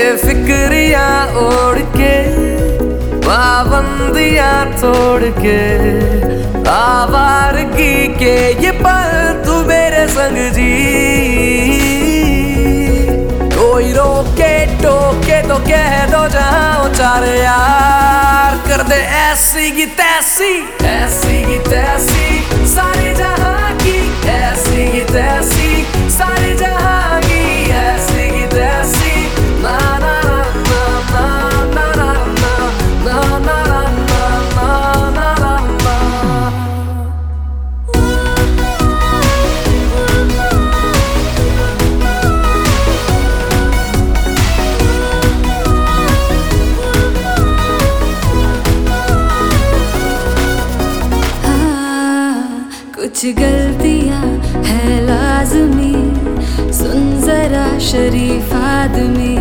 बेफिक्रियां ओढ़ के, पाबंदियां तोड़ के, आवारगी के ये पल तू मेरे संग जी। कोई रोके टोके तो कह दो जहां चार यार, कर दे ऐसी की तैसी, ऐसी की तैसी सारे जहां की, ऐसी की तैसी सारे जहां की, ऐसी की तैसी ना ना ना ना ना ना ना ना ना कुछ गलतियां है लाज़मी, सुन जरा शरीफ आदमी।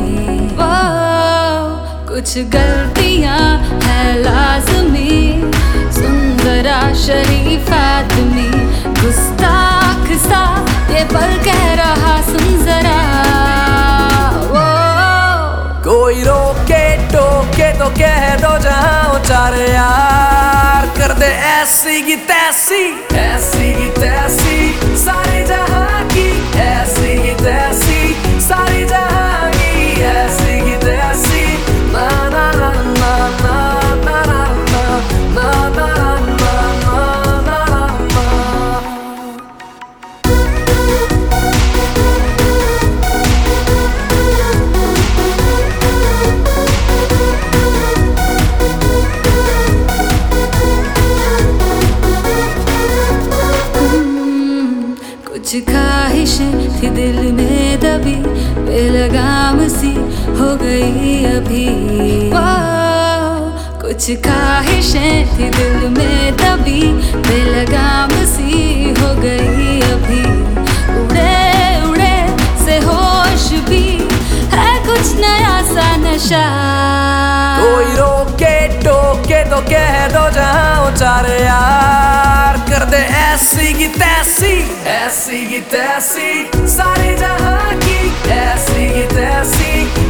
कुछ गलतियां है लाज़मी, सुन जरा शरीफ आदमी। गुस्ताख सा ये पल कह रहा सुन जरा। कोई रोके टोके तो कह दो जहां चार यार, कर दे ऐसी की तैसी, ऐसी की तैसी सारे जहां की, ऐसी की तैसी सारे जहां की, ऐसी की तैसी ना ना ना ना ना ना ना ना ना ना कुछ ख्वाहिशें थी दिल में दबी, बेलगाम सी हो गई अभी। कुछ ख्वाहिशें थी दिल में दबी, बेलगाम सी हो गई अभी। उड़े उड़े से होश भी है कुछ नया सा नशा। कोई रोके टोके तो कह दो जहां चार यार, कर दे ऐसी की तैसी, ऐसी की तैसी सारे जहां की, ऐसी की तैसी